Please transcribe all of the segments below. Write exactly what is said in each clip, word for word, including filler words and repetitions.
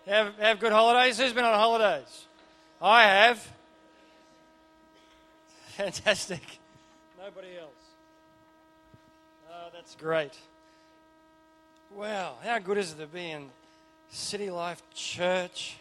Have, have good holidays? Who's been on holidays? I have. Fantastic. Nobody else. Oh, that's great. Wow, how good is it to be in City Life Church?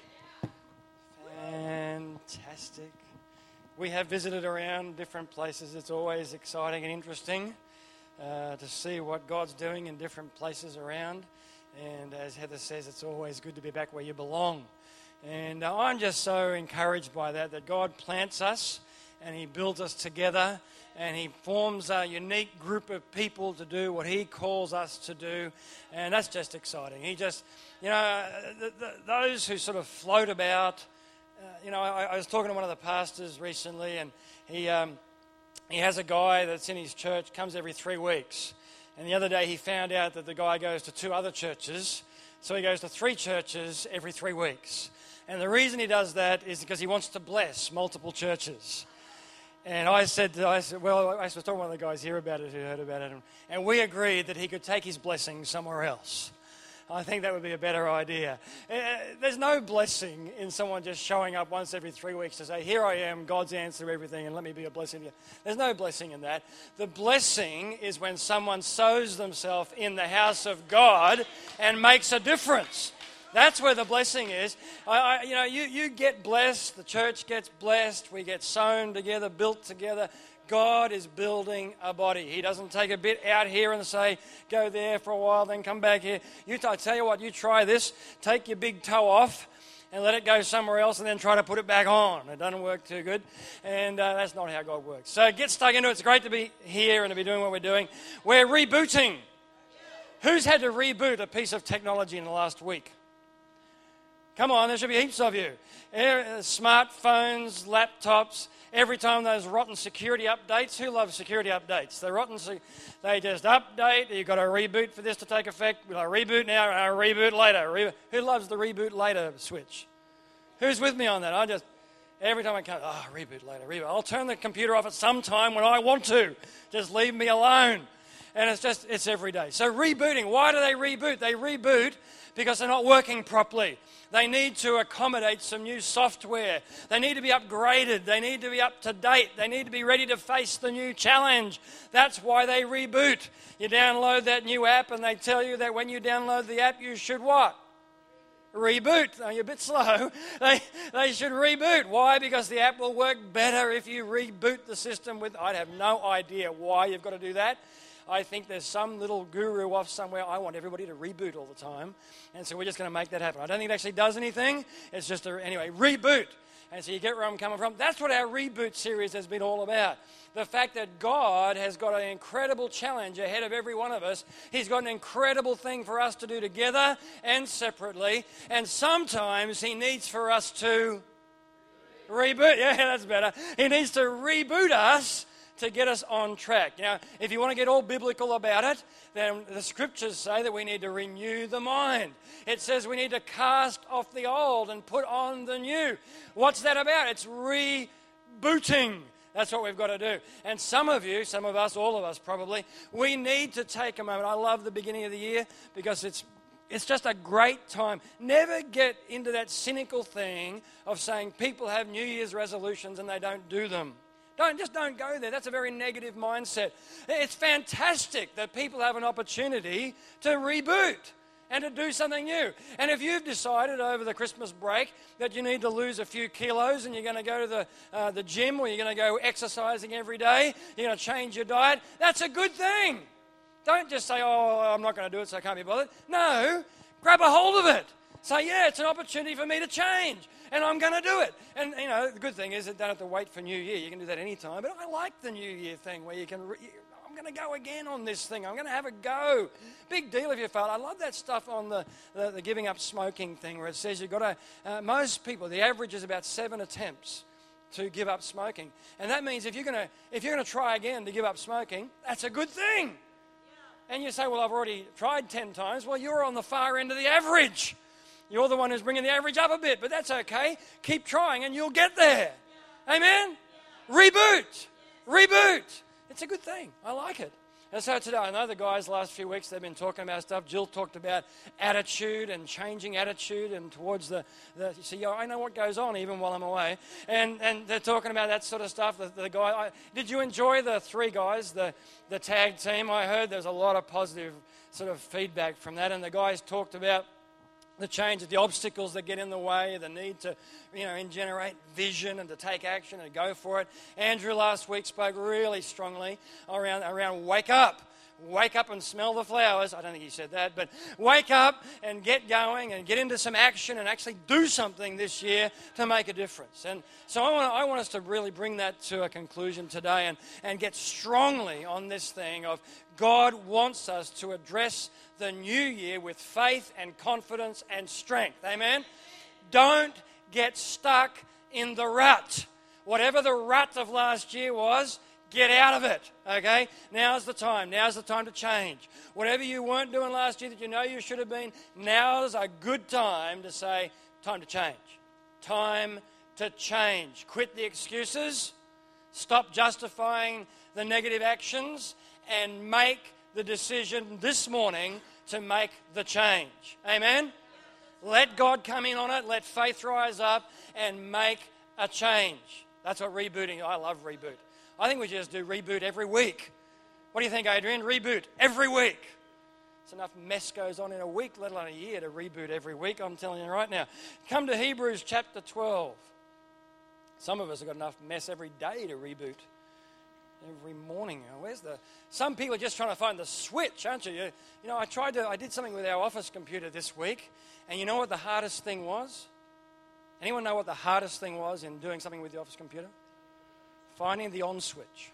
Fantastic. We have visited around different places. It's always exciting and interesting uh, to see what God's doing in different places around. And as Heather says, it's always good to be back where you belong. And uh, I'm just so encouraged by that, that God plants us and He builds us together and He forms a unique group of people to do what He calls us to do. And that's just exciting. He just, you know, the, the, those who sort of float about, uh, you know, I, I was talking to one of the pastors recently, and he um, he has a guy that's in his church, comes every three weeks. And the other day he found out that the guy goes to two other churches, so he goes to three churches every three weeks. And the reason he does that is because he wants to bless multiple churches. And I said, I said, well, I was talking to one of the guys here about it who heard about it, and we agreed that he could take his blessing somewhere else. I think that would be a better idea. Uh, there's no blessing in someone just showing up once every three weeks to say, here I am, God's answer everything, and let me be a blessing to you. There's no blessing in that. The blessing is when someone sows themselves in the house of God and makes a difference. That's where the blessing is. I, I, you know, you, you get blessed, the church gets blessed, we get sown together, built together. God is building a body. He doesn't take a bit out here and say, go there for a while, then come back here. You t- I tell you what, you try this, take your big toe off and let it go somewhere else and then try to put it back on. It doesn't work too good, and uh, that's not how God works. So get stuck into it. It's great to be here and to be doing what we're doing. We're rebooting. Who's had to reboot a piece of technology in the last week? Come on, there should be heaps of you. Smartphones, laptops, every time those rotten security updates. Who loves security updates? The rotten, they just update. You've got to reboot for this to take effect. We'll reboot now, and reboot later. Re- Who loves the reboot later switch? Who's with me on that? I just, every time I come, oh, reboot later, reboot. I'll turn the computer off at some time when I want to. Just leave me alone. And it's just, it's every day. So rebooting, why do they reboot? They reboot because they're not working properly. They need to accommodate some new software. They need to be upgraded. They need to be up to date. They need to be ready to face the new challenge. That's why they reboot. You download that new app and they tell you that when you download the app, you should what? Reboot. Oh, you're a bit slow. They, they should reboot. Why? Because the app will work better if you reboot the system with... I have no idea why you've got to do that. I think there's some little guru off somewhere. I want everybody to reboot all the time. And so we're just going to make that happen. I don't think it actually does anything. It's just, a, anyway, reboot. And so you get where I'm coming from. That's what our reboot series has been all about. The fact that God has got an incredible challenge ahead of every one of us. He's got an incredible thing for us to do together and separately. And sometimes He needs for us to reboot. Yeah, that's better. He needs to reboot us to get us on track. Now, if you want to get all biblical about it, then the scriptures say that we need to renew the mind. It says we need to cast off the old and put on the new. What's that about? It's rebooting. That's what we've got to do. And some of you, some of us, all of us probably, we need to take a moment. I love the beginning of the year because it's It's just a great time. Never get into that cynical thing of saying people have New Year's resolutions and they don't do them. Don't, just don't go there. That's a very negative mindset. It's fantastic that people have an opportunity to reboot and to do something new. And if you've decided over the Christmas break that you need to lose a few kilos and you're going to go to the, uh, the gym or you're going to go exercising every day, you're going to change your diet, that's a good thing. Don't just say, oh, I'm not going to do it, so I can't be bothered. No, grab a hold of it. Say, yeah, it's an opportunity for me to change, and I'm going to do it. And, you know, the good thing is that you don't have to wait for New Year. You can do that anytime. But I like the New Year thing where you can, re- I'm going to go again on this thing. I'm going to have a go. Big deal if you fail. I love that stuff on the, the, the giving up smoking thing where it says you've got to, uh, most people, the average is about seven attempts to give up smoking. And that means if you're going to if you're going to try again to give up smoking, that's a good thing. And you say, well, I've already tried ten times. Well, you're on the far end of the average. You're the one who's bringing the average up a bit, but that's okay. Keep trying and you'll get there. Amen? Reboot. Reboot. It's a good thing. I like it. And so today, I know the guys last few weeks, they've been talking about stuff. Jill talked about attitude and changing attitude and towards the, the you see, I know what goes on even while I'm away. And and they're talking about that sort of stuff. The, the guy, I, did you enjoy the three guys, the, the tag team? I heard there's a lot of positive sort of feedback from that. And the guys talked about the change, the obstacles that get in the way, the need to, you know, generate vision and to take action and go for it. Andrew last week spoke really strongly around, around wake up. Wake up and smell the flowers. I don't think he said that, but wake up and get going and get into some action and actually do something this year to make a difference. And so I want, I want us to really bring that to a conclusion today and, and get strongly on this thing of God wants us to address the new year with faith and confidence and strength. Amen? Don't get stuck in the rut. Whatever the rut of last year was, get out of it, okay? Now's the time. Now's the time to change. Whatever you weren't doing last year that you know you should have been, now's a good time to say, time to change. Time to change. Quit the excuses. Stop justifying the negative actions and make the decision this morning to make the change. Amen? Let God come in on it. Let faith rise up and make a change. That's what rebooting, I love reboot. I think we just do reboot every week. What do you think, Adrian? Reboot every week. It's enough mess goes on in a week, let alone a year, to reboot every week. I'm telling you right now. Come to Hebrews chapter twelve. Some of us have got enough mess every day to reboot. Every morning. Where's the... Some people are just trying to find the switch, aren't you? You, you know, I tried to... I did something with our office computer this week, and you know what the hardest thing was? Anyone know what the hardest thing was in doing something with the office computer? Finding the on switch.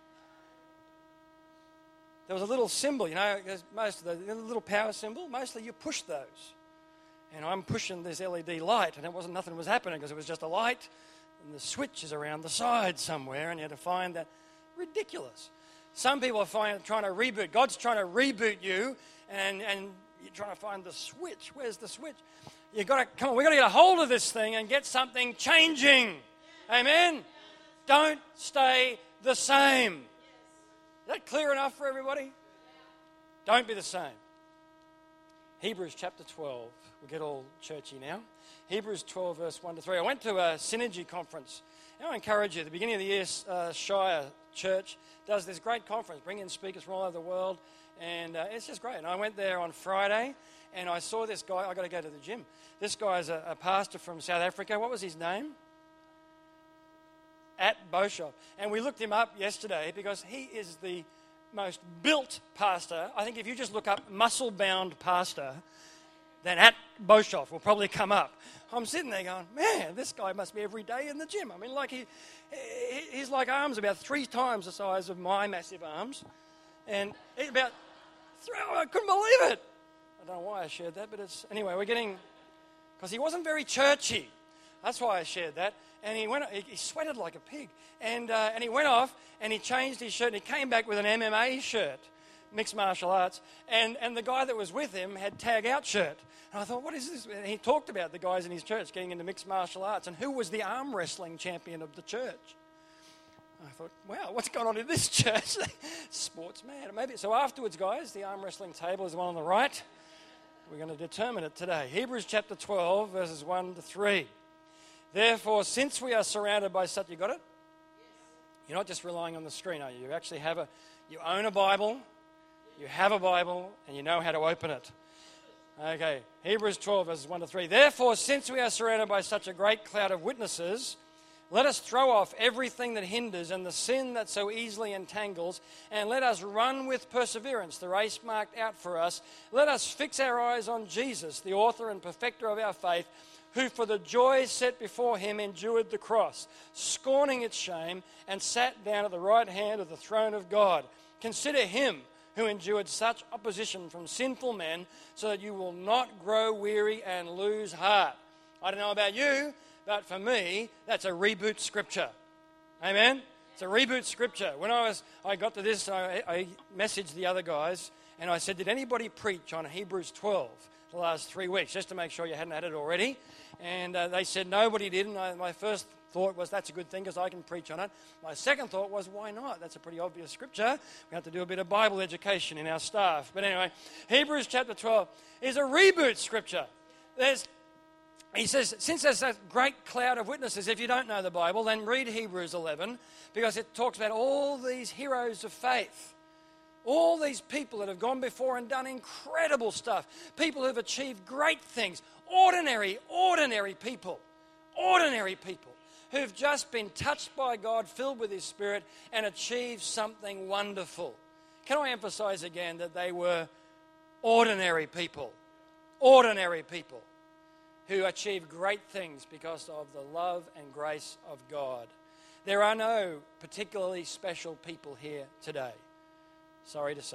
There was a little symbol, you know, most of the little power symbol, mostly you push those. And I'm pushing this L E D light, and it wasn't, nothing was happening because it was just a light, and the switch is around the side somewhere, and you had to find that. Ridiculous. Some people are find, trying to reboot. God's trying to reboot you, and, and you're trying to find the switch. Where's the switch? You've got to, come on, we've got to get a hold of this thing and get something changing. Amen? Don't stay the same. Is that clear enough for everybody? Don't be the same. Hebrews chapter twelve. We'll get all churchy now. Hebrews twelve, verse one to three. I went to a Synergy conference. And I encourage you, at the beginning of the year, uh, Shire Church does this great conference, bring in speakers from all over the world, and uh, it's just great. And I went there on Friday, and I saw this guy. I got to go to the gym. This guy's a, a pastor from South Africa. What was his name? At Boshoff. And we looked him up yesterday because he is the most built pastor. I think if you just look up muscle-bound pastor, then at Boshoff will probably come up. I'm sitting there going, man, this guy must be every day in the gym. I mean, like he, he he's like arms about three times the size of my massive arms. And he's about, three, I couldn't believe it. I don't know why I shared that, but it's, anyway, we're getting, because he wasn't very churchy. That's why I shared that. And he went, he sweated like a pig. And uh, and he went off and he changed his shirt and he came back with an M M A shirt, mixed martial arts. And, and the guy that was with him had tag out shirt. And I thought, what is this? And he talked about the guys in his church getting into mixed martial arts and who was the arm wrestling champion of the church. I thought, wow, what's going on in this church? Sports man. Maybe. So afterwards, guys, the arm wrestling table is the one on the right. We're going to determine it today. Hebrews chapter twelve, verses one to three. Therefore, since we are surrounded by such, you got it? Yes. You're not just relying on the screen, are you? You actually have a, you own a Bible, you have a Bible, and you know how to open it. Okay, Hebrews twelve, verses one to three. Therefore, since we are surrounded by such a great cloud of witnesses, let us throw off everything that hinders and the sin that so easily entangles, and let us run with perseverance the race marked out for us. Let us fix our eyes on Jesus, the author and perfecter of our faith, who for the joy set before him endured the cross, scorning its shame, and sat down at the right hand of the throne of God. Consider him who endured such opposition from sinful men, so that you will not grow weary and lose heart. I don't know about you, but for me, that's a reboot scripture. Amen? It's a reboot scripture. When I was, I got to this, I, I messaged the other guys, and I said, did anybody preach on Hebrews twelve the last three weeks, just to make sure you hadn't had it already? And uh, they said nobody did, and I, my first thought was, that's a good thing because I can preach on it. My second thought was, why not? That's a pretty obvious scripture. We have to do a bit of Bible education in our staff. But anyway, Hebrews chapter twelve is a reboot scripture. There's, he says, since there's that great cloud of witnesses, if you don't know the Bible, then read Hebrews eleven, because it talks about all these heroes of faith. All these people that have gone before and done incredible stuff. People who've achieved great things. Ordinary, ordinary people. Ordinary people who've just been touched by God, filled with His Spirit, and achieved something wonderful. Can I emphasize again that they were ordinary people? Ordinary people who achieved great things because of the love and grace of God. There are no particularly special people here today. Sorry to say.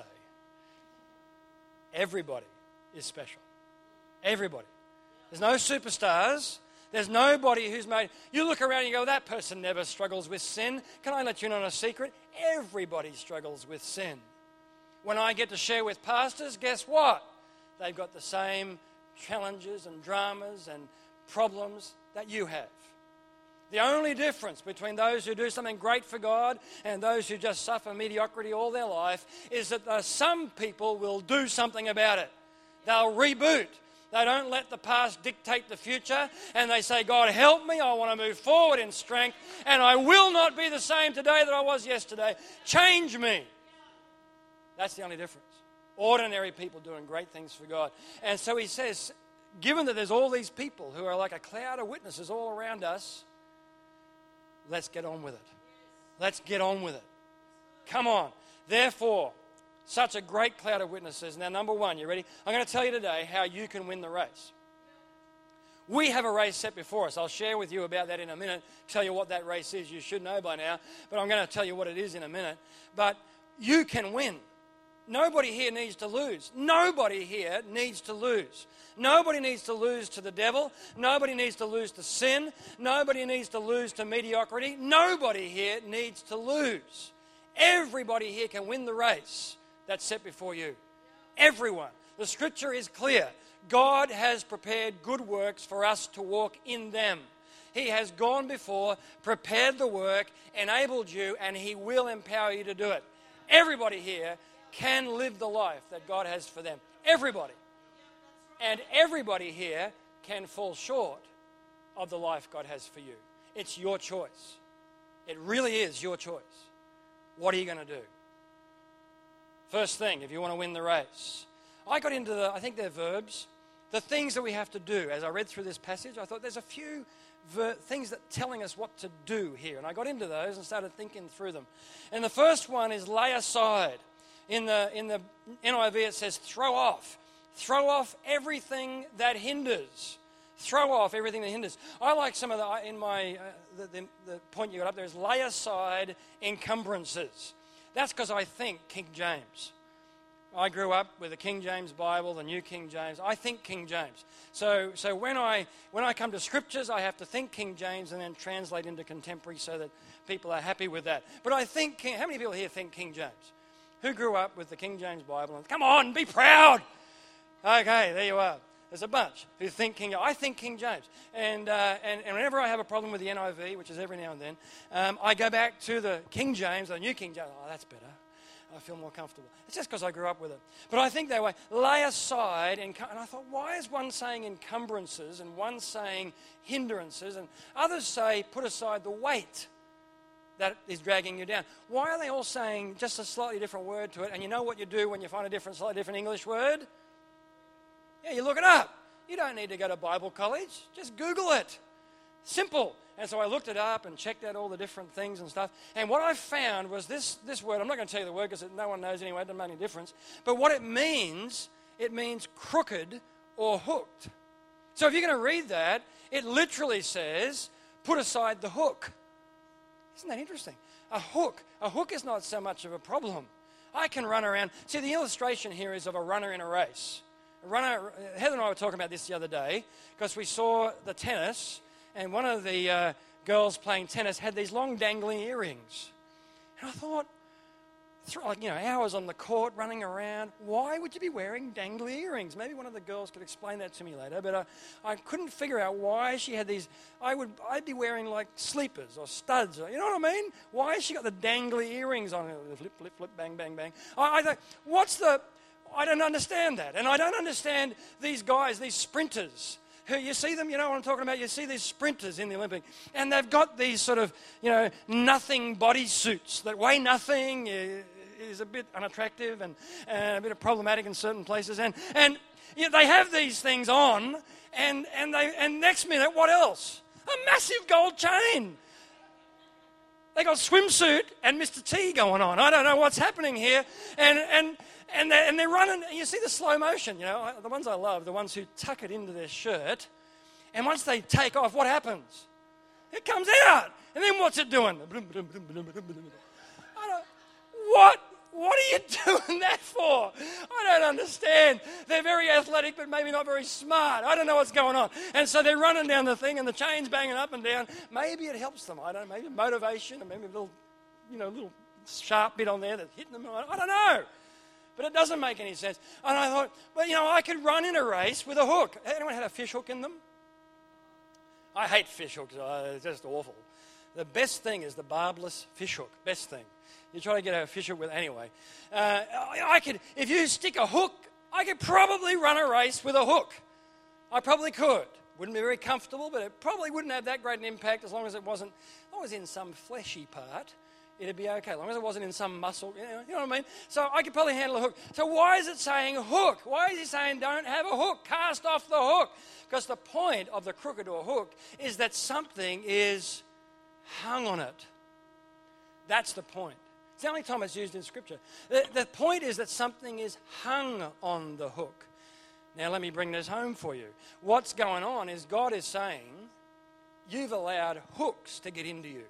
Everybody is special. Everybody. There's no superstars. There's nobody who's made... You look around and you go, that person never struggles with sin. Can I let you in on a secret? Everybody struggles with sin. When I get to share with pastors, guess what? They've got the same challenges and dramas and problems that you have. The only difference between those who do something great for God and those who just suffer mediocrity all their life is that uh, some people will do something about it. They'll reboot. They don't let the past dictate the future, and they say, God, help me. I want to move forward in strength, and I will not be the same today that I was yesterday. Change me. That's the only difference. Ordinary people doing great things for God. And so he says, given that there's all these people who are like a cloud of witnesses all around us, let's get on with it. Let's get on with it. Come on. Therefore, such a great cloud of witnesses. Now, number one, you ready? I'm going to tell you today how you can win the race. We have a race set before us. I'll share with you about that in a minute, tell you what that race is. You should know by now, but I'm going to tell you what it is in a minute. But you can win. Nobody here needs to lose. Nobody here needs to lose. Nobody needs to lose to the devil. Nobody needs to lose to sin. Nobody needs to lose to mediocrity. Nobody here needs to lose. Everybody here can win the race that's set before you. Everyone. The scripture is clear. God has prepared good works for us to walk in them. He has gone before, prepared the work, enabled you, and He will empower you to do it. Everybody here can live the life that God has for them. Everybody. And everybody here can fall short of the life God has for you. It's your choice. It really is your choice. What are you going to do? First thing, if you want to win the race. I got into the, I think they're verbs, the things that we have to do. As I read through this passage, I thought there's a few ver- things that telling us what to do here. And I got into those and started thinking through them. And the first one is lay aside. In the, in the N I V it says throw off. Throw off everything that hinders. Throw off everything that hinders. I like some of the, in my, uh, the, the, the point you got up there is lay aside encumbrances. That's because I think King James. I grew up with the King James Bible, the New King James. I think King James. So so when I when I come to scriptures, I have to think King James and then translate into contemporary so that people are happy with that. But I think, King, how many people here think King James? Who grew up with the King James Bible? And, come on, be proud. Okay, there you are. There's a bunch who think King James. I think King James. And, uh, and and whenever I have a problem with the N I V, which is every now and then, um, I go back to the King James, the New King James. Oh, that's better. I feel more comfortable. It's just because I grew up with it. But I think that way, lay aside, and, and I thought, why is one saying encumbrances and one saying hindrances, and others say put aside the weight that is dragging you down? Why are they all saying just a slightly different word to it? And you know what you do when you find a different, slightly different English word? Yeah, you look it up. You don't need to go to Bible college. Just Google it. Simple. And so I looked it up and checked out all the different things and stuff. And what I found was this, this word. I'm not going to tell you the word because no one knows anyway. It doesn't make any difference. But what it means, it means crooked or hooked. So if you're going to read that, it literally says, put aside the hook. Isn't that interesting? A hook. A hook is not so much of a problem. I can run around. See, the illustration here is of a runner in a race. A runner, Heather and I were talking about this the other day because we saw the tennis, and one of the uh, girls playing tennis had these long dangling earrings. And I thought, th- like, you know, hours on the court running around. Why would you be wearing dangly earrings? Maybe one of the girls could explain that to me later, but uh, I couldn't figure out why she had these. I would, I'd be wearing like sleepers or studs, or, you know what I mean? Why has she got the dangly earrings on her? Flip, flip, flip, bang, bang, bang. I, I thought, what's the, I don't understand that. And I don't understand these guys, these sprinters. You see them, you know what I'm talking about? You see these sprinters in the Olympic, and they've got these sort of, you know, nothing body suits that weigh nothing, is a bit unattractive and, and a bit problematic in certain places. And, and you know, they have these things on, and, and, they, and next minute, what else? A massive gold chain. They got swimsuit and Mister T going on. I don't know what's happening here. And, and, And they're, and they're running, you see the slow motion, you know, the ones I love, the ones who tuck it into their shirt, and once they take off, what happens? It comes out, and then what's it doing? I don't, what? What are you doing that for? I don't understand. They're very athletic, but maybe not very smart. I don't know what's going on. And so they're running down the thing, and the chain's banging up and down. Maybe it helps them. I don't know, maybe motivation, or maybe a little, you know, little sharp bit on there that's hitting them. I don't know. But it doesn't make any sense. And I thought, well, you know, I could run in a race with a hook. Anyone had a fish hook in them? I hate fish hooks. Uh, it's just awful. The best thing is the barbless fish hook. Best thing. You try to get a fish hook with anyway. Uh, I, I could, if you stick a hook, I could probably run a race with a hook. I probably could. Wouldn't be very comfortable, but it probably wouldn't have that great an impact as long as it wasn't, as long as in some fleshy part. It'd be okay, as long as it wasn't in some muscle, you know, you know what I mean? So I could probably handle a hook. So why is it saying hook? Why is he saying don't have a hook? Cast off the hook. Because the point of the crooked or hook is that something is hung on it. That's the point. It's the only time it's used in Scripture. The, the point is that something is hung on the hook. Now let me bring this home for you. What's going on is God is saying, you've allowed hooks to get into you.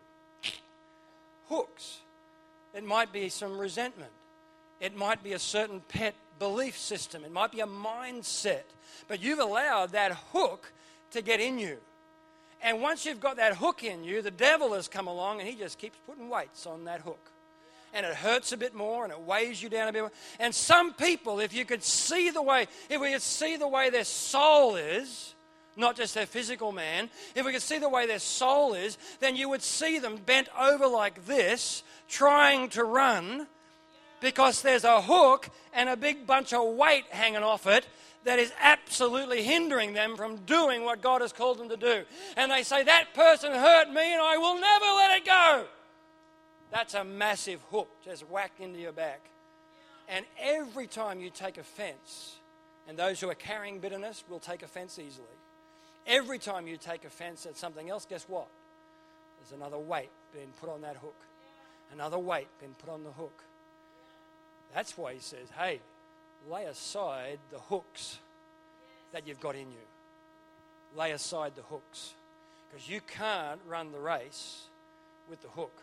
Hooks. It might be some resentment. It might be a certain pet belief system. It might be a mindset. But you've allowed that hook to get in you. And once you've got that hook in you, the devil has come along and he just keeps putting weights on that hook. And it hurts a bit more and it weighs you down a bit more. And some people, if you could see the way, if we could see the way their soul is, not just their physical man, if we could see the way their soul is, then you would see them bent over like this, trying to run, because there's a hook and a big bunch of weight hanging off it that is absolutely hindering them from doing what God has called them to do. And they say, that person hurt me and I will never let it go. That's a massive hook just whacked into your back. And every time you take offense, and those who are carrying bitterness will take offense easily. Every time you take offense at something else, guess what? There's another weight being put on that hook. Another weight being put on the hook. That's why he says, hey, lay aside the hooks that you've got in you. Lay aside the hooks. Because you can't run the race with the hook.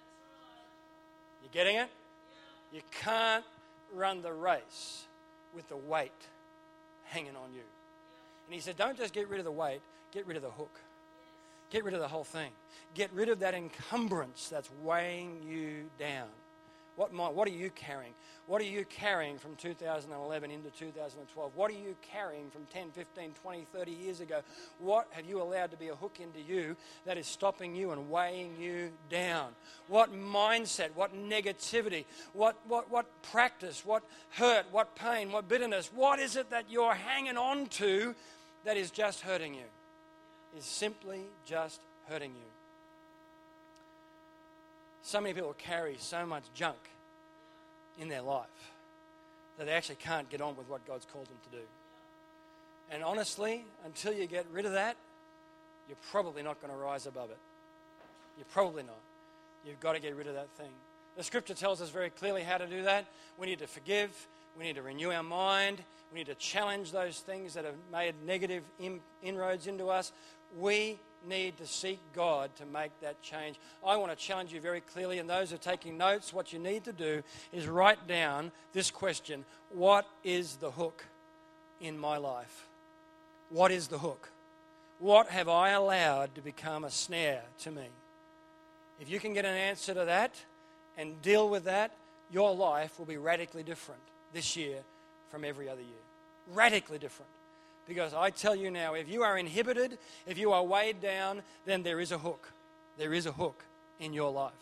You getting it? You can't run the race with the weight hanging on you. And he said, don't just get rid of the weight, get rid of the hook. Get rid of the whole thing. Get rid of that encumbrance that's weighing you down. What, what are you carrying? What are you carrying from two thousand eleven into two thousand twelve? What are you carrying from ten, fifteen, twenty, thirty years ago? What have you allowed to be a hook into you that is stopping you and weighing you down? What mindset, what negativity, what, what, what practice, what hurt, what pain, what bitterness, what is it that you're hanging on to that is just hurting you? Is simply just hurting you. So many people carry so much junk in their life that they actually can't get on with what God's called them to do. And honestly, until you get rid of that, you're probably not going to rise above it. You're probably not. You've got to get rid of that thing. The Scripture tells us very clearly how to do that. We need to forgive. We need to renew our mind. We need to challenge those things that have made negative in, inroads into us. We need to seek God to make that change. I want to challenge you very clearly, and those who are taking notes, what you need to do is write down this question: what is the hook in my life? What is the hook? What have I allowed to become a snare to me? If you can get an answer to that and deal with that, your life will be radically different this year from every other year. Radically different. Because I tell you now, if you are inhibited, if you are weighed down, then there is a hook. There is a hook in your life.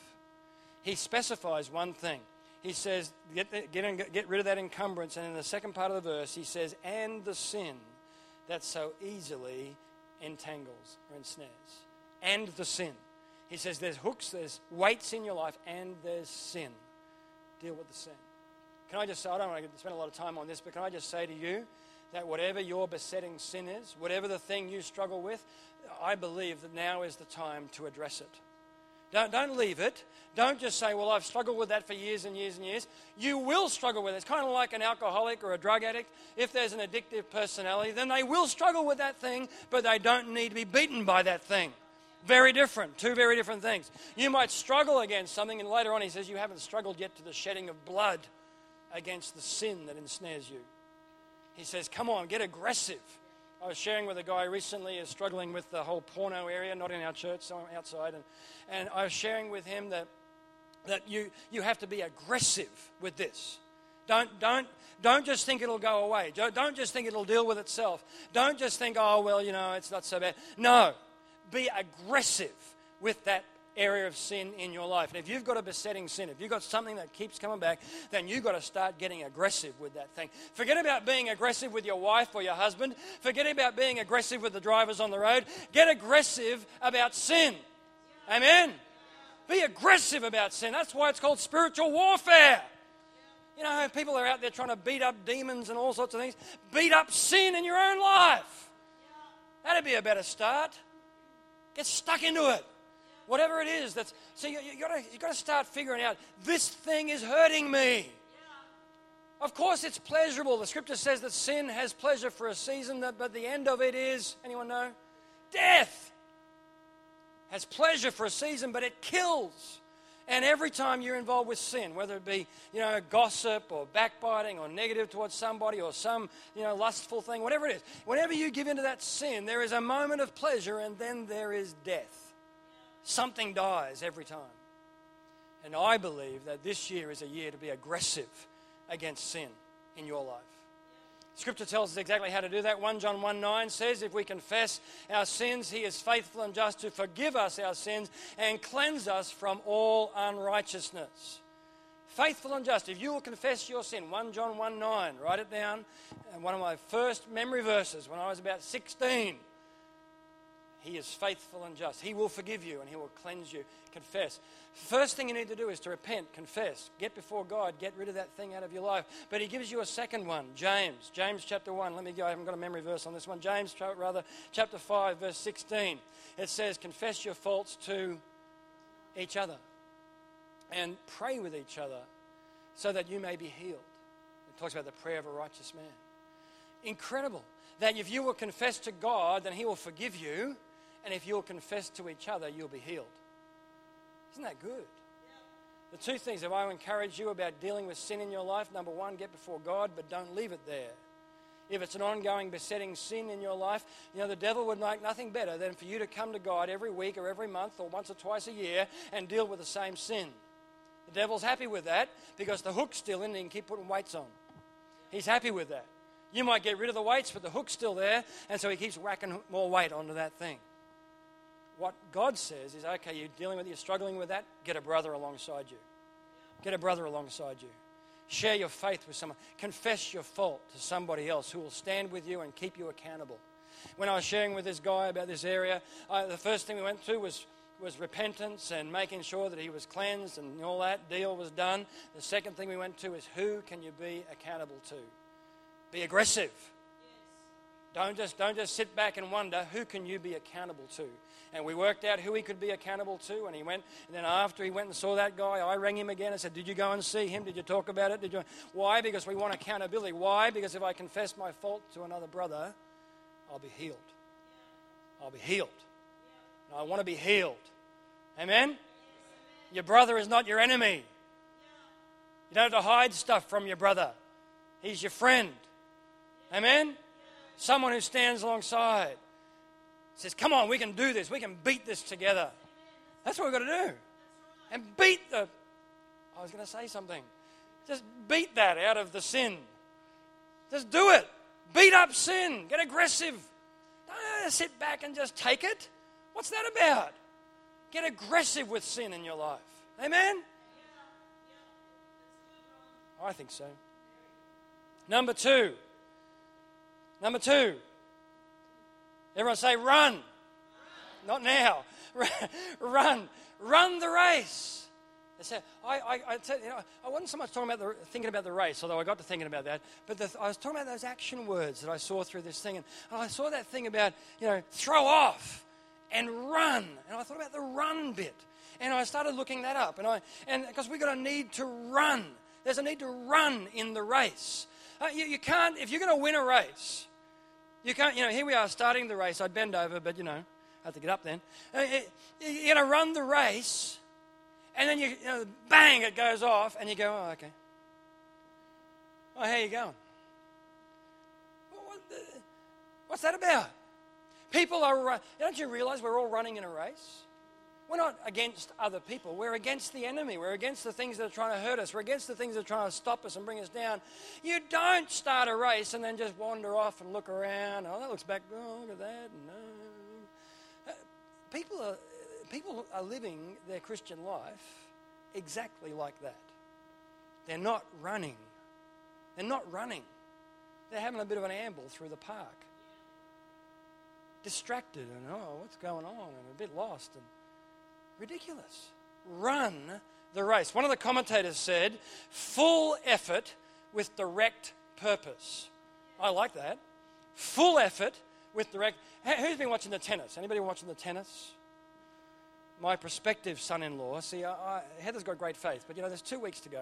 He specifies one thing. He says, get, the, get, get rid of that encumbrance. And in the second part of the verse, he says, and the sin that so easily entangles or ensnares. And the sin. He says there's hooks, there's weights in your life, and there's sin. Deal with the sin. Can I just say, I don't want to spend a lot of time on this, but can I just say to you that whatever your besetting sin is, whatever the thing you struggle with, I believe that now is the time to address it. Don't, don't leave it. Don't just say, well, I've struggled with that for years and years and years. You will struggle with it. It's kind of like an alcoholic or a drug addict. If there's an addictive personality, then they will struggle with that thing, but they don't need to be beaten by that thing. Very different. Two very different things. You might struggle against something, and later on he says you haven't struggled yet to the shedding of blood against the sin that ensnares you. He says, come on, get aggressive. I was sharing with a guy recently who's struggling with the whole porno area, not in our church, so outside, and, and I was sharing with him that that you, you have to be aggressive with this. Don't, don't, don't just think it'll go away. Don't, don't just think it'll deal with itself. Don't just think, oh, well, you know, it's not so bad. No, be aggressive with that area of sin in your life. And if you've got a besetting sin, if you've got something that keeps coming back, then you've got to start getting aggressive with that thing. Forget about being aggressive with your wife or your husband. Forget about being aggressive with the drivers on the road. Get aggressive about sin. Amen? Be aggressive about sin. That's why it's called spiritual warfare. You know, people are out there trying to beat up demons and all sorts of things. Beat up sin in your own life. That'd be a better start. Get stuck into it. Whatever it is, that's so you, you gotta you gotta start figuring out, this thing is hurting me. Of course, it's pleasurable. The scripture says that sin has pleasure for a season, but the end of it is, anyone know? Death. Has pleasure for a season, but it kills. And every time you're involved with sin, whether it be, you know, gossip or backbiting or negative towards somebody or some, you know, lustful thing, whatever it is, whenever you give into that sin, there is a moment of pleasure and then there is death. Something dies every time. And I believe that this year is a year to be aggressive against sin in your life. Scripture tells us exactly how to do that. First John one nine says, if we confess our sins, he is faithful and just to forgive us our sins and cleanse us from all unrighteousness. Faithful and just. If you will confess your sin, First John one nine, write it down. And one of my first memory verses when I was about sixteen. He is faithful and just. He will forgive you and he will cleanse you. Confess. First thing you need to do is to repent, confess, get before God, get rid of that thing out of your life. But he gives you a second one, James. James chapter one. Let me go. I haven't got a memory verse on this one. James, rather, chapter five, verse sixteen. It says, confess your faults to each other and pray with each other so that you may be healed. It talks about the prayer of a righteous man. Incredible. That if you will confess to God, then he will forgive you. And if you'll confess to each other, you'll be healed. Isn't that good? The two things that I encourage you about dealing with sin in your life, number one, get before God, but don't leave it there. If it's an ongoing besetting sin in your life, you know, the devil would like nothing better than for you to come to God every week or every month or once or twice a year and deal with the same sin. The devil's happy with that because the hook's still in and he can keep putting weights on. He's happy with that. You might get rid of the weights, but the hook's still there, and so he keeps whacking more weight onto that thing. What God says is, okay, you're dealing with, you're struggling with that, get a brother alongside you. Get a brother alongside you. Share your faith with someone. Confess your fault to somebody else who will stand with you and keep you accountable. When I was sharing with this guy about this area, I, the first thing we went through was, was repentance and making sure that he was cleansed and all that deal was done. The second thing we went to is, who can you be accountable to? Be aggressive. Don't just, don't just sit back and wonder, who can you be accountable to? And we worked out who he could be accountable to, and he went, and then after he went and saw that guy, I rang him again and said, did you go and see him? Did you talk about it? Did you? Why? Because we want accountability. Why? Because if I confess my fault to another brother, I'll be healed. I'll be healed. And I want to be healed. Amen? Your brother is not your enemy. You don't have to hide stuff from your brother. He's your friend. Amen? Someone who stands alongside. Says, come on, we can do this. We can beat this together. That's what we've got to do. And beat the... I was going to say something. Just beat that out of the sin. Just do it. Beat up sin. Get aggressive. Don't sit back and just take it. What's that about? Get aggressive with sin in your life. Amen? I think so. Number two. Number two. Everyone say run. Run. Not now. Run. Run the race. I, said, I, I, I, said, you know, I wasn't so much talking about the, thinking about the race, although I got to thinking about that, but the, I was talking about those action words that I saw through this thing. And, and I saw that thing about, you know, throw off and run. And I thought about the run bit. And I started looking that up. And I and because we've got a need to run. There's a need to run in the race. Uh, you, you can't, if you're going to win a race, you can't, you know, here we are starting the race. I'd bend over, but, you know, I had to get up then. Uh, you're going to run the race. And then, you, you know, bang, it goes off, and you go, oh, okay. Oh, how you going? What, what, what's that about? People are, don't you realize we're all running in a race? We're not against other people. We're against the enemy. We're against the things that are trying to hurt us. We're against the things that are trying to stop us and bring us down. You don't start a race and then just wander off and look around. Oh, that looks back. Oh, look at that. No. Uh, people are... People are living their Christian life exactly like that. They're not running. They're not running. They're having a bit of an amble through the park. Distracted and, oh, what's going on? And a bit lost and ridiculous. Run the race. One of the commentators said, full effort with direct purpose. I like that. Full effort with direct... Who's been watching the tennis? Anybody watching the tennis? My prospective son-in-law, see, I, I, Heather's got great faith, but, you know, there's two weeks to go.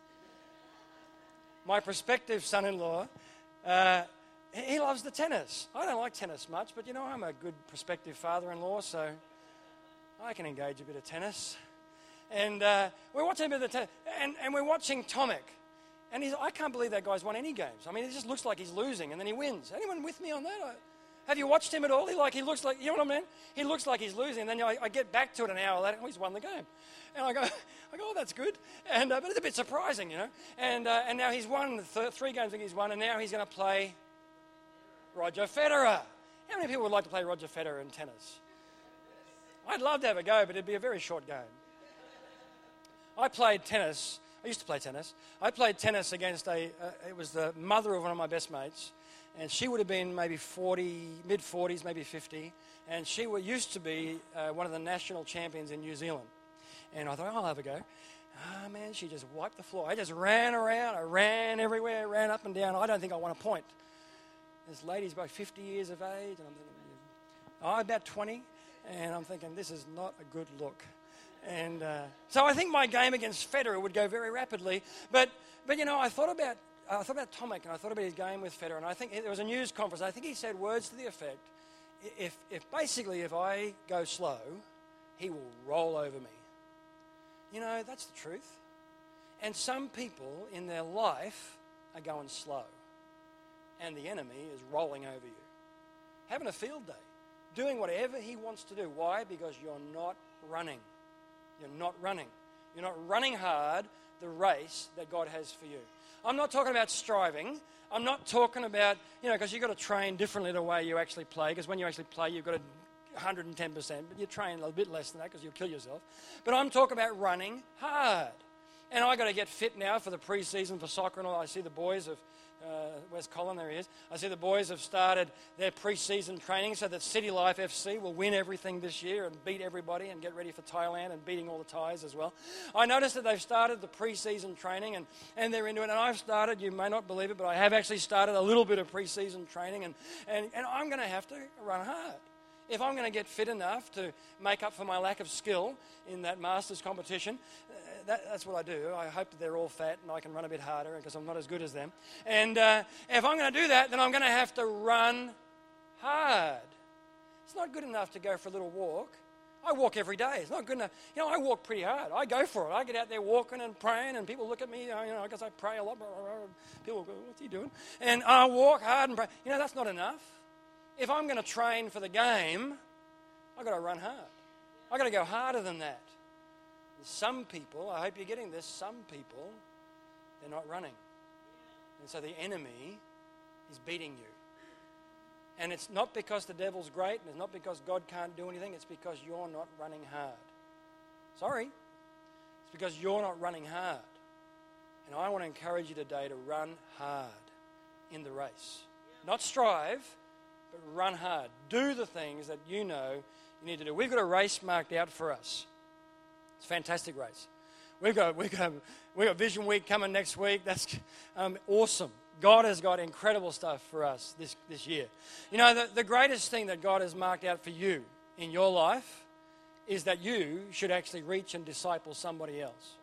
My prospective son-in-law, uh, he loves the tennis. I don't like tennis much, but, you know, I'm a good prospective father-in-law, so I can engage a bit of tennis. And uh, we're watching a bit of the tennis, and, and we're watching Tomek. And he's, I can't believe that guy's won any games. I mean, it just looks like he's losing, and then he wins. Anyone with me on that? I, Have you watched him at all? He like he looks like, you know what I mean? He looks like he's losing. And then you know, I, I get back to it an hour later, oh, he's won the game. And I go, I go, oh, that's good. And uh, but it's a bit surprising, you know. And uh, and now he's won the th- three games. I think he's won, and now he's going to play Roger Federer. How many people would like to play Roger Federer in tennis? I'd love to have a go, but it'd be a very short game. I played tennis. I used to play tennis. I played tennis against a. Uh, it was the mother of one of my best mates. And she would have been maybe forty, mid-forties, maybe fifty. And she were, used to be uh, one of the national champions in New Zealand. And I thought, I'll have a go. Ah, oh, man, she just wiped the floor. I just ran around. I ran everywhere, ran up and down. I don't think I won a point. This lady's about fifty years of age. And I'm thinking, oh, I'm about twenty. And I'm thinking, this is not a good look. And uh, so I think my game against Federer would go very rapidly. But, but you know, I thought about... I thought about Tomek, and I thought about his game with Federer, and I think there was a news conference. I think he said words to the effect, if, if basically if I go slow, he will roll over me. You know, that's the truth. And some people in their life are going slow, and the enemy is rolling over you. Having a field day, doing whatever he wants to do. Why? Because you're not running. You're not running. You're not running hard the race that God has for you. I'm not talking about striving. I'm not talking about, you know, because you've got to train differently the way you actually play, because when you actually play, you've got to one hundred ten percent, but you train a little bit less than that because you'll kill yourself. But I'm talking about running hard. And I've got to get fit now for the pre-season for soccer and all. I see the boys of, uh, where's Colin? There he is. I see the boys have started their pre-season training so that City Life F C will win everything this year and beat everybody and get ready for Thailand and beating all the Thais as well. I noticed that they've started the pre-season training and, and they're into it. And I've started, you may not believe it, but I have actually started a little bit of pre-season training and, and, and I'm going to have to run hard. If I'm going to get fit enough to make up for my lack of skill in that Masters competition, uh, that, that's what I do. I hope that they're all fat and I can run a bit harder because I'm not as good as them. And uh, if I'm going to do that, then I'm going to have to run hard. It's not good enough to go for a little walk. I walk every day. It's not good enough. You know, I walk pretty hard. I go for it. I get out there walking and praying, and people look at me. You know, I guess I pray a lot. People go, "What's he doing?" And I walk hard and pray. You know, that's not enough. If I'm going to train for the game, I've got to run hard. I've got to go harder than that. And some people, I hope you're getting this, some people, they're not running. And so the enemy is beating you. And it's not because the devil's great, and it's not because God can't do anything, it's because you're not running hard. Sorry. It's because you're not running hard. And I want to encourage you today to run hard in the race. Not strive, but run hard. Do the things that you know you need to do. We've got a race marked out for us. It's a fantastic race. We've got we've got we've got Vision Week coming next week. That's um, awesome. God has got incredible stuff for us this, this year. You know, the, the greatest thing that God has marked out for you in your life is that you should actually reach and disciple somebody else.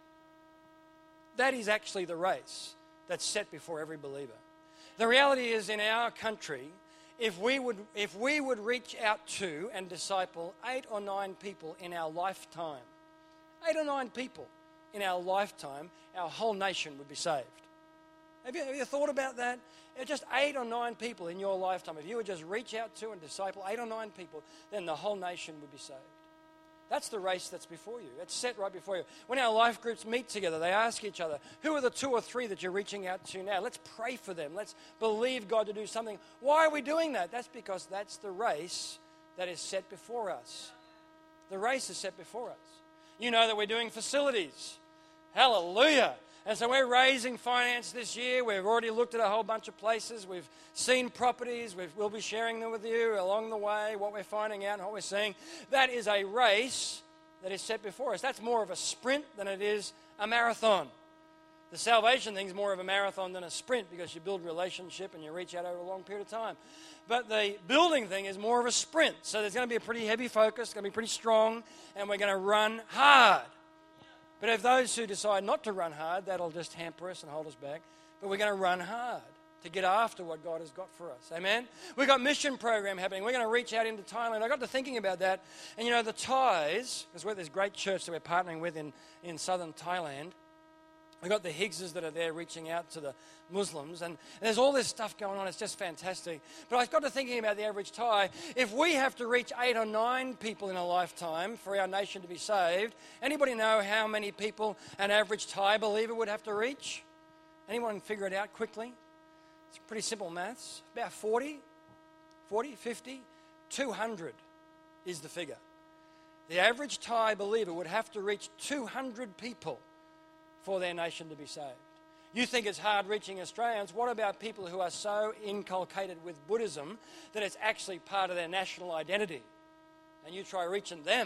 That is actually the race that's set before every believer. The reality is, in our country, if we would if we would reach out to and disciple eight or nine people in our lifetime, eight or nine people in our lifetime, our whole nation would be saved. Have you, have you thought about that? Just eight or nine people in your lifetime. If you would just reach out to and disciple eight or nine people, then the whole nation would be saved. That's the race that's before you. It's set right before you. When our life groups meet together, they ask each other, who are the two or three that you're reaching out to now? Let's pray for them. Let's believe God to do something. Why are we doing that? That's because that's the race that is set before us. The race is set before us. You know that we're doing facilities. Hallelujah. And so we're raising finance this year. We've already looked at a whole bunch of places. We've seen properties. We've, we'll be sharing them with you along the way, what we're finding out and what we're seeing. That is a race that is set before us. That's more of a sprint than it is a marathon. The salvation thing is more of a marathon than a sprint because you build relationship and you reach out over a long period of time. But the building thing is more of a sprint. So there's going to be a pretty heavy focus, it's going to be pretty strong, and we're going to run hard. But if those who decide not to run hard, that'll just hamper us and hold us back. But we're going to run hard to get after what God has got for us. Amen? We've got mission program happening. We're going to reach out into Thailand. I got to thinking about that. And you know, the Thais, because we're this great church that we're partnering with in, in southern Thailand, we've got the Higgses that are there reaching out to the Muslims, and there's all this stuff going on. It's just fantastic. But I got to thinking about the average Thai. If we have to reach eight or nine people in a lifetime for our nation to be saved, anybody know how many people an average Thai believer would have to reach? Anyone figure it out quickly? It's pretty simple maths. About forty, forty, fifty, two hundred is the figure. The average Thai believer would have to reach two hundred people for their nation to be saved. You think it's hard reaching Australians. What about people who are so inculcated with Buddhism that it's actually part of their national identity? And you try reaching them.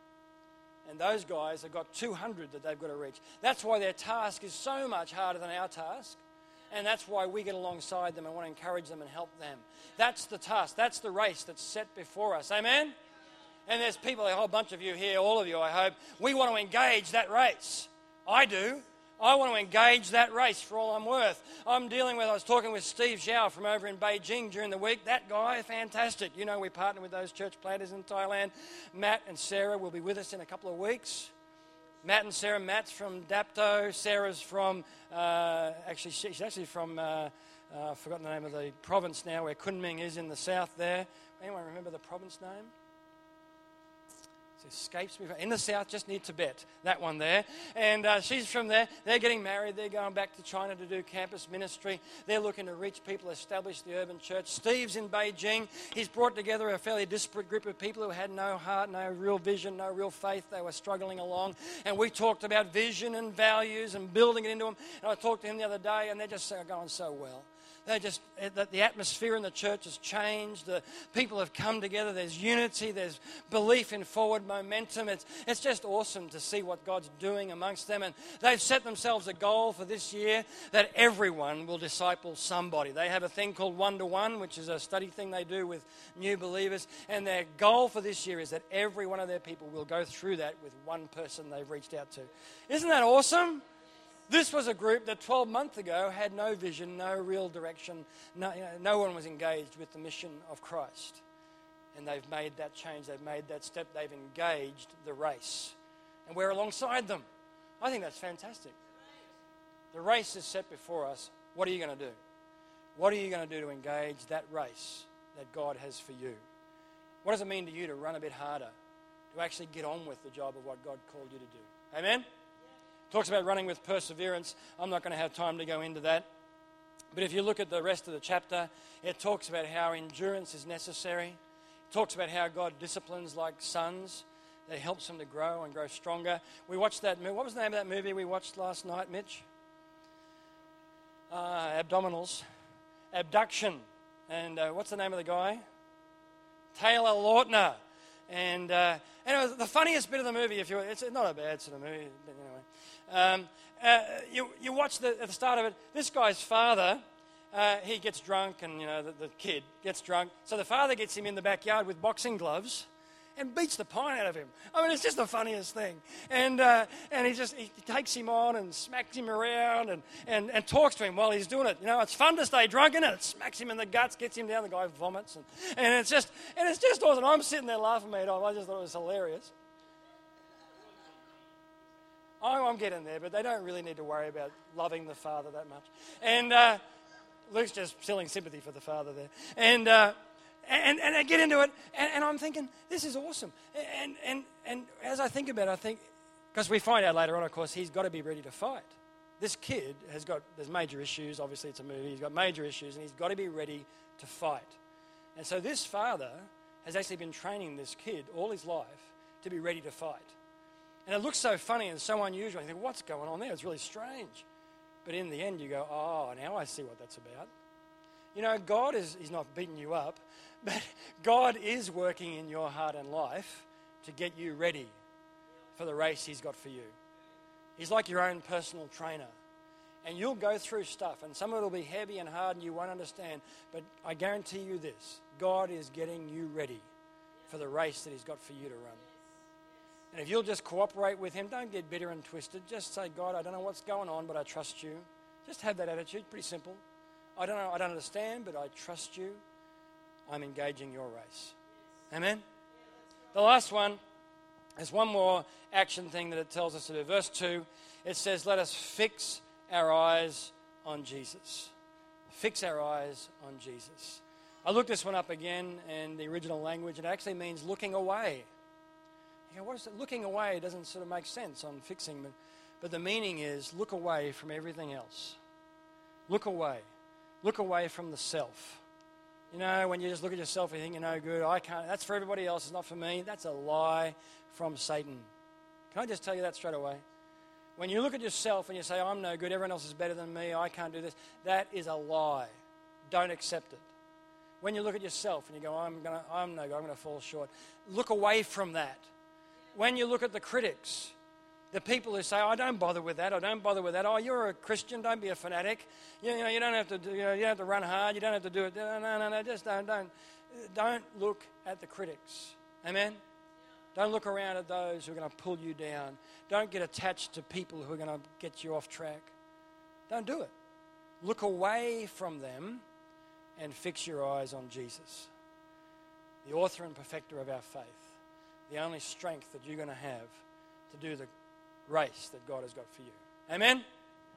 And those guys have got two hundred that they've got to reach. That's why their task is so much harder than our task. And that's why we get alongside them and want to encourage them and help them. That's the task. That's the race that's set before us. Amen? And there's people, a whole bunch of you here, all of you, I hope. We want to engage that race. I do. I want to engage that race for all I'm worth. I'm dealing with, I was talking with Steve Zhao from over in Beijing during the week. That guy, fantastic. You know, we partner with those church planters in Thailand. Matt and Sarah will be with us in a couple of weeks. Matt and Sarah. Matt's from Dapto. Sarah's from, uh, actually, she's actually from, uh, uh, I've forgotten the name of the province now, where Kunming is in the south there. Anyone remember the province name? It escapes me. In the south, just near Tibet, that one there. And uh, she's from there. They're getting married. They're going back to China to do campus ministry. They're looking to reach people, establish the urban church. Steve's in Beijing. He's brought together a fairly disparate group of people who had no heart, no real vision, no real faith. They were struggling along. And we talked about vision and values and building it into them. And I talked to him the other day, and they're just going so well. They just, the atmosphere in the church has changed. The people have come together. There's unity. There's belief in forward momentum. It's, it's just awesome to see what God's doing amongst them. And they've set themselves a goal for this year that everyone will disciple somebody. They have a thing called one-to-one, which is a study thing they do with new believers. And their goal for this year is that every one of their people will go through that with one person they've reached out to. Isn't that awesome? This was a group that twelve months ago had no vision, no real direction. No, you know, no one was engaged with the mission of Christ. And they've made that change. They've made that step. They've engaged the race. And we're alongside them. I think that's fantastic. The race is set before us. What are you going to do? What are you going to do to engage that race that God has for you? What does it mean to you to run a bit harder? To actually get on with the job of what God called you to do? Amen? Talks about running with perseverance. I'm not going to have time to go into that. But if you look at the rest of the chapter, it talks about how endurance is necessary. It talks about how God disciplines like sons. That helps them to grow and grow stronger. We watched that movie. What was the name of that movie we watched last night, Mitch? Uh, abdominals. Abduction. And uh, what's the name of the guy? Taylor Lautner. And, uh, and it was the funniest bit of the movie. If you, it's not a bad sort of movie, but anyway. Um, uh, you you watch the, at the start of it. This guy's father, uh, he gets drunk, and you know the, the kid gets drunk. So the father gets him in the backyard with boxing gloves, and beats the pine out of him. I mean, it's just the funniest thing. And uh, and he just he takes him on and smacks him around and, and, and talks to him while he's doing it. You know, it's fun to stay drunk, isn't it? It smacks him in the guts, gets him down. The guy vomits, and, and it's just and it's just awesome. I'm sitting there laughing my head off. I just thought it was hilarious. Oh, I'm getting there, but they don't really need to worry about loving the father that much. And uh, Luke's just feeling sympathy for the father there. And uh, and and I get into it, and, and I'm thinking, this is awesome. And and and as I think about it, I think, because we find out later on, of course, he's got to be ready to fight. This kid has got, there's major issues. Obviously, it's a movie. He's got major issues, and he's got to be ready to fight. And so this father has actually been training this kid all his life to be ready to fight. And it looks so funny and so unusual. You think, what's going on there? It's really strange. But in the end, you go, oh, now I see what that's about. You know, God is he's not beating you up, but God is working in your heart and life to get you ready for the race he's got for you. He's like your own personal trainer. And you'll go through stuff, and some of it will be heavy and hard and you won't understand. But I guarantee you this, God is getting you ready for the race that he's got for you to run. And if you'll just cooperate with him, don't get bitter and twisted. Just say, God, I don't know what's going on, but I trust you. Just have that attitude. Pretty simple. I don't know, I don't understand, but I trust you. I'm engaging your race. Amen? The last one, there's one more action thing that it tells us to do. Verse two, it says, let us fix our eyes on Jesus. Fix our eyes on Jesus. I looked this one up again in the original language. It actually means looking away. You know, what is it? Looking away doesn't sort of make sense on fixing, but, but the meaning is look away from everything else. Look away. Look away from the self. You know, when you just look at yourself and you think, you're no good, I can't, that's for everybody else, it's not for me. That's a lie from Satan. Can I just tell you that straight away? When you look at yourself and you say, I'm no good, everyone else is better than me, I can't do this, that is a lie. Don't accept it. When you look at yourself and you go, I'm gonna, I'm no good, I'm going to fall short, look away from that. When you look at the critics, the people who say, I don't bother with that, I don't bother with that, oh, you're a Christian, don't be a fanatic, you, you know, you don't have to do, you know, you don't have to run hard, you don't have to do it, no, no, no, no, just don't, don't, don't look at the critics, amen? Don't look around at those who are going to pull you down. Don't get attached to people who are going to get you off track. Don't do it. Look away from them and fix your eyes on Jesus, the author and perfecter of our faith. The only strength that you're going to have to do the race that God has got for you. Amen?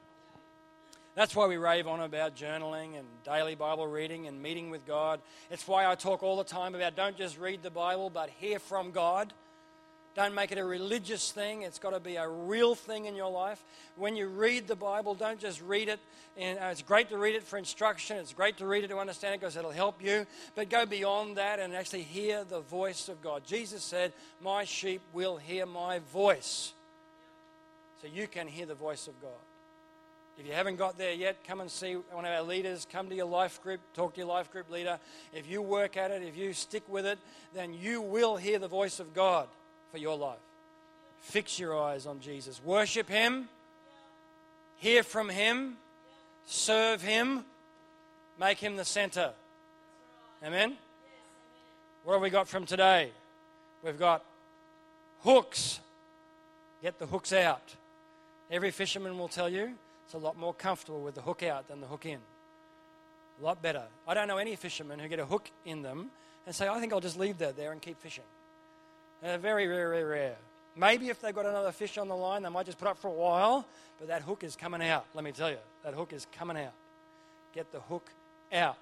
That's why we rave on about journaling and daily Bible reading and meeting with God. It's why I talk all the time about don't just read the Bible, but hear from God. Don't make it a religious thing. It's got to be a real thing in your life. When you read the Bible, don't just read it. And, uh, it's great to read it for instruction. It's great to read it to understand it because it'll help you. But go beyond that and actually hear the voice of God. Jesus said, my sheep will hear my voice. So you can hear the voice of God. If you haven't got there yet, come and see one of our leaders. Come to your life group. Talk to your life group leader. If you work at it, if you stick with it, then you will hear the voice of God for your life. Fix your eyes on Jesus. Worship him. Hear from him. Serve him. Make him the center. Amen? What have we got from today? We've got hooks. Get the hooks out. Every fisherman will tell you it's a lot more comfortable with the hook out than the hook in. A lot better. I don't know any fishermen who get a hook in them and say, I think I'll just leave that there and keep fishing. They're very, very, very rare. Maybe if they've got another fish on the line, they might just put up for a while, but that hook is coming out. Let me tell you, that hook is coming out. Get the hook out.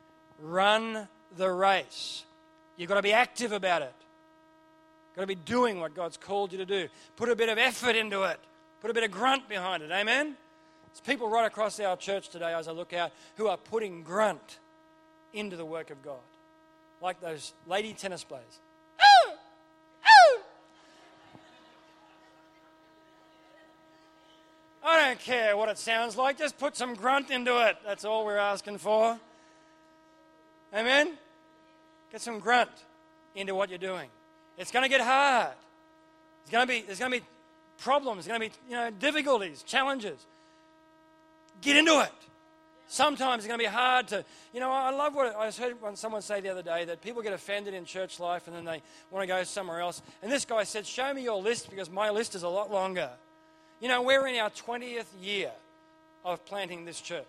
Run the race. You've got to be active about it. You've got to be doing what God's called you to do. Put a bit of effort into it. Put a bit of grunt behind it. Amen? There's people right across our church today as I look out who are putting grunt into the work of God. Like those lady tennis players. Oh! Oh! I don't care what it sounds like. Just put some grunt into it. That's all we're asking for. Amen? Get some grunt into what you're doing. It's going to get hard. It's going to be, there's going to be problems. There's going to be, you know, difficulties, challenges. Get into it. Sometimes it's going to be hard to, you know, I love what I heard someone say the other day, that people get offended in church life and then they want to go somewhere else. And this guy said, show me your list because my list is a lot longer. You know, we're in our twentieth year of planting this church.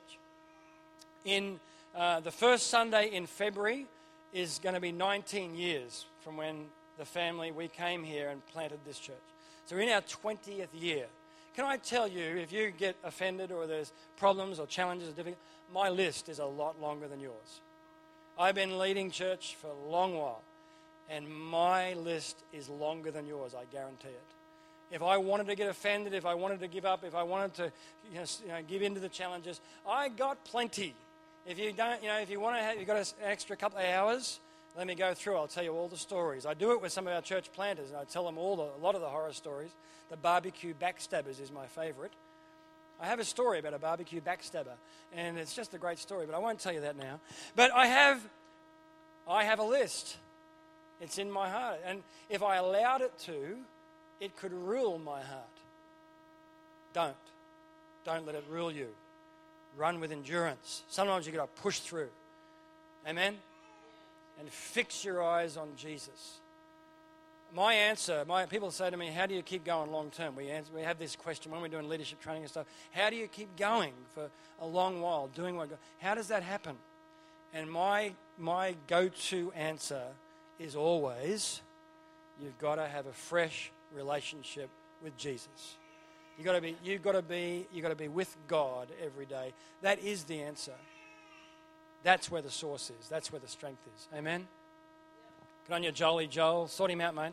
In uh, the first Sunday in February is going to be nineteen years from when the family, we came here and planted this church. So we're in our twentieth year. Can I tell you, if you get offended or there's problems or challenges or difficult, my list is a lot longer than yours. I've been leading church for a long while, and my list is longer than yours, I guarantee it. If I wanted to get offended, if I wanted to give up, if I wanted to, you know, you know, give in to the challenges, I got plenty. If you don't, you know, if you want to have, you've got an extra couple of hours, let me go through. I'll tell you all the stories. I do it with some of our church planters, and I tell them all the, a lot of the horror stories. The barbecue backstabbers is my favourite. I have a story about a barbecue backstabber, and it's just a great story, but I won't tell you that now. But I have, I have a list. It's in my heart, and if I allowed it to, it could rule my heart. Don't. Don't let it rule you. Run with endurance. Sometimes you've got to push through. Amen? And fix your eyes on Jesus. My answer, my people say to me, how do you keep going long term? We, answer, we have this question when we're doing leadership training and stuff. How do you keep going for a long while, doing what? How does that happen? And my my go-to answer is always, you've got to have a fresh relationship with Jesus. You got to be, you got to be, you got to be with God every day. That is the answer. That's where the source is. That's where the strength is. Amen. Good on you, Jolie. Joel, sort him out, mate.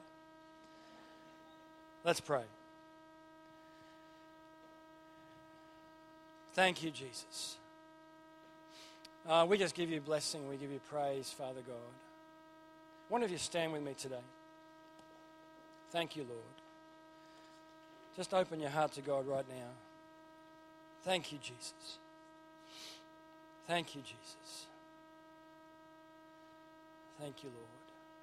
Let's pray. Thank you, Jesus. Uh, we just give you blessing. We give you praise, Father God. I wonder if you stand with me today. Thank you, Lord. Just open your heart to God right now. Thank you, Jesus. Thank you, Jesus. Thank you, Lord.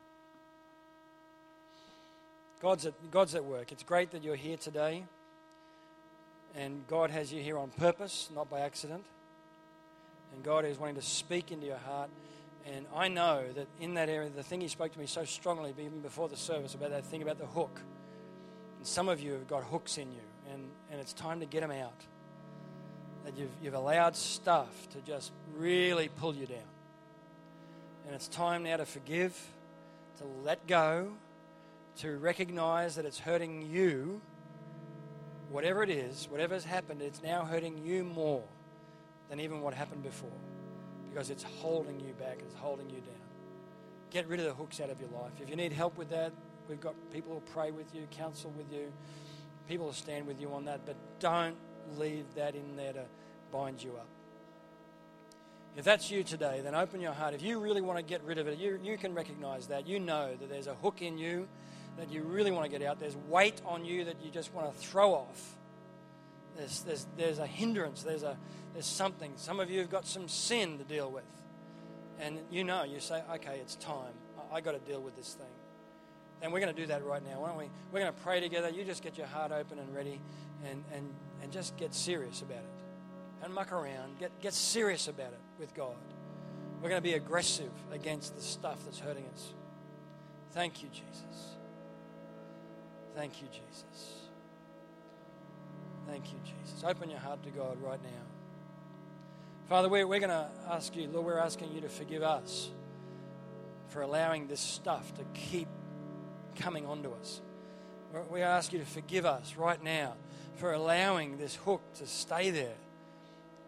God's at, God's at work. It's great that you're here today. And God has you here on purpose, not by accident. And God is wanting to speak into your heart. And I know that in that area, the thing He spoke to me so strongly, even before the service, about that thing about the hook. And some of you have got hooks in you, and, and it's time to get them out. That you've, you've allowed stuff to just really pull you down. And it's time now to forgive, to let go, to recognize that it's hurting you. Whatever it is, whatever's happened, it's now hurting you more than even what happened before. Because it's holding you back, it's holding you down. Get rid of the hooks out of your life. If you need help with that, we've got people who pray with you, counsel with you. People will stand with you on that, but don't leave that in there to bind you up. If that's you today, then open your heart. If you really want to get rid of it, you, you can recognize that. You know that there's a hook in you that you really want to get out. There's weight on you that you just want to throw off. There's, there's, there's a hindrance. There's, a, there's something. Some of you have got some sin to deal with. And you know, you say, okay, it's time. I, I got to deal with this thing. And we're going to do that right now, won't we? We're going to pray together. You just get your heart open and ready and, and, and just get serious about it. Don't muck around. Get, get serious about it with God. We're going to be aggressive against the stuff that's hurting us. Thank you, Jesus. Thank you, Jesus. Thank you, Jesus. Open your heart to God right now. Father, we're, we're going to ask you, Lord, we're asking you to forgive us for allowing this stuff to keep coming onto us. We ask you to forgive us right now for allowing this hook to stay there,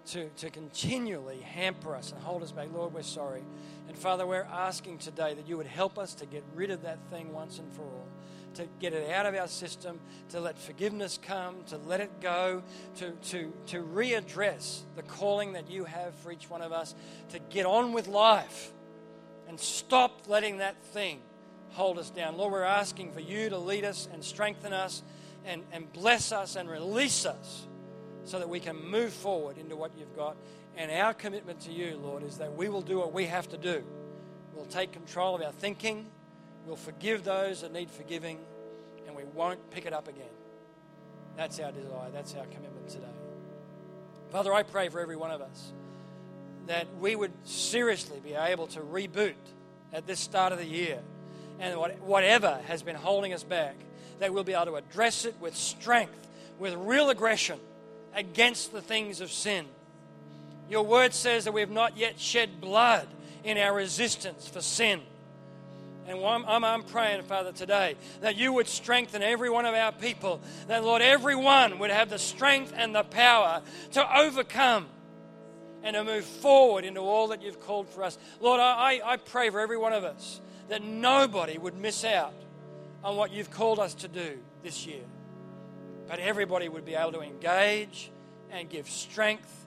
to, to continually hamper us and hold us back. Lord, we're sorry. And Father, we're asking today that you would help us to get rid of that thing once and for all, to get it out of our system, to let forgiveness come, to let it go, to, to, to readdress the calling that you have for each one of us, to get on with life and stop letting that thing hold us down. Lord, we're asking for you to lead us and strengthen us and, and bless us and release us so that we can move forward into what you've got. And our commitment to you, Lord, is that we will do what we have to do. We'll take control of our thinking. We'll forgive those that need forgiving, and we won't pick it up again. That's our desire. That's our commitment today. Father, I pray for every one of us that we would seriously be able to reboot at this start of the year, and whatever has been holding us back, that we'll be able to address it with strength, with real aggression against the things of sin. Your word says that we have not yet shed blood in our resistance for sin. And I'm, I'm, I'm praying, Father, today that you would strengthen every one of our people, that, Lord, everyone would have the strength and the power to overcome and to move forward into all that you've called for us. Lord, I, I pray for every one of us that nobody would miss out on what you've called us to do this year, but everybody would be able to engage and give strength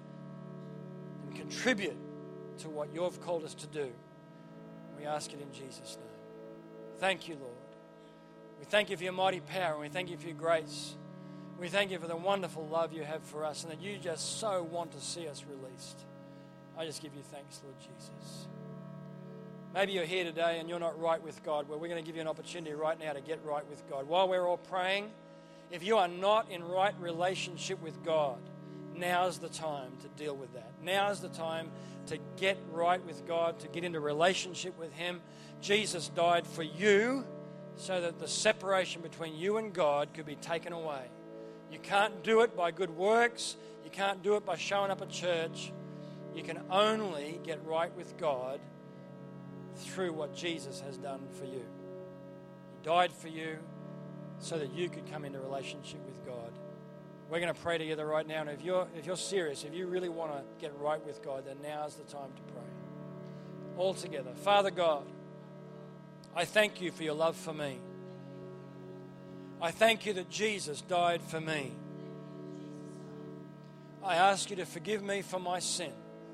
and contribute to what you've called us to do. We ask it in Jesus' name. Thank you, Lord. We thank you for your mighty power, and we thank you for your grace. We thank you for the wonderful love you have for us, and that you just so want to see us released. I just give you thanks, Lord Jesus. Maybe you're here today and you're not right with God. Well, we're going to give you an opportunity right now to get right with God. While we're all praying, if you are not in right relationship with God, now's the time to deal with that. Now's the time to get right with God, to get into relationship with Him. Jesus died for you so that the separation between you and God could be taken away. You can't do it by good works. You can't do it by showing up at church. You can only get right with God through what Jesus has done for you. He died for you so that you could come into relationship with God. We're going to pray together right now, and if you're, if you're serious, if you really want to get right with God, then now's the time to pray. All together. Father God, I thank you for your love for me. I thank you that Jesus died for me. I ask you to forgive me for my sin.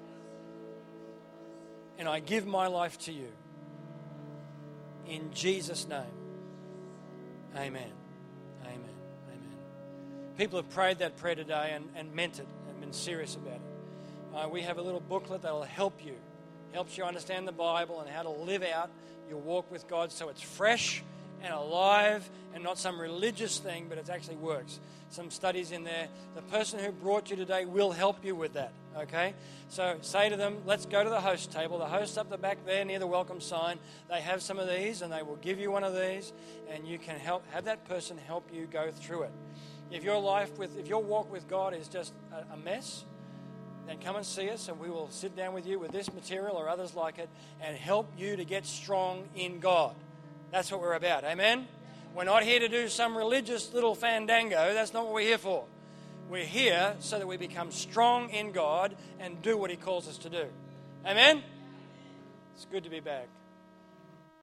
And I give my life to you. In Jesus' name. Amen. Amen. Amen. People have prayed that prayer today and, and meant it and been serious about it. Uh, we have a little booklet that will help you. Helps you understand the Bible and how to live out your walk with God so it's fresh and alive and not some religious thing, but it actually works. Some studies in there. The person who brought you today will help you with that, okay? So say to them, let's go to the host table. The host up the back there near the welcome sign, they have some of these and they will give you one of these and you can help have that person help you go through it. If your life with, if your walk with God is just a, a mess, then come and see us and we will sit down with you with this material or others like it and help you to get strong in God. That's what we're about. Amen? We're not here to do some religious little fandango. That's not what we're here for. We're here so that we become strong in God and do what He calls us to do. Amen? It's good to be back.